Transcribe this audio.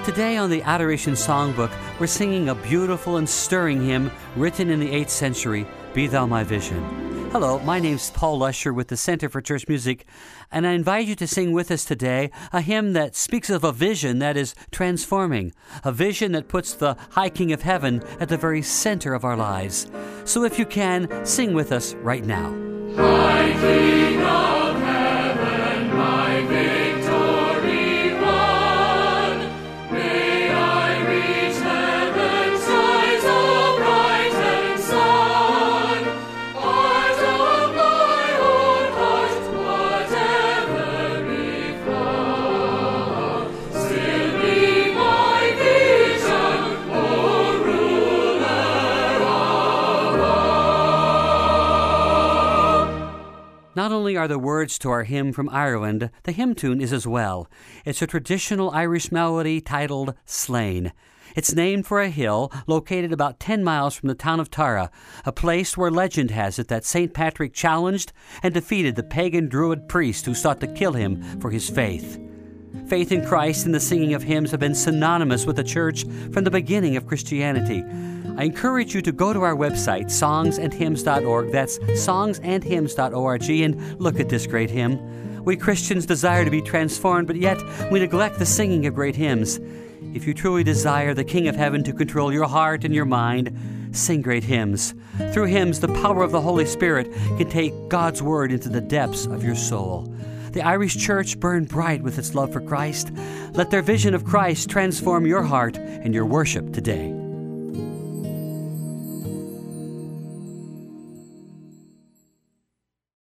Today on the Adoration Songbook, we're singing a beautiful and stirring hymn written in the 8th century, Be Thou My Vision. Hello, my name's Paul Lusher with the Center for Church Music, and I invite you to sing with us today a hymn that speaks of a vision that is transforming, a vision that puts the High King of Heaven at the very center of our lives. So if you can, sing with us right now. High King of Heaven, my victory won, may I reach heaven's skies of bright and sun. Art of my own heart, whatever befall, still be my vision, O ruler of all. Not only are the words to our hymn from Ireland, the hymn tune is as well. It's a traditional Irish melody titled Slain. It's named for a hill located about 10 miles from the town of Tara, a place where legend has it that St. Patrick challenged and defeated the pagan Druid priest who sought to kill him for his faith. Faith in Christ and the singing of hymns have been synonymous with the church from the beginning of Christianity. I encourage you to go to our website, songsandhymns.org. That's songsandhymns.org, and look at this great hymn. We Christians desire to be transformed, but yet we neglect the singing of great hymns. If you truly desire the King of Heaven to control your heart and your mind, sing great hymns. Through hymns, the power of the Holy Spirit can take God's Word into the depths of your soul. The Irish Church burned bright with its love for Christ. Let their vision of Christ transform your heart and your worship today.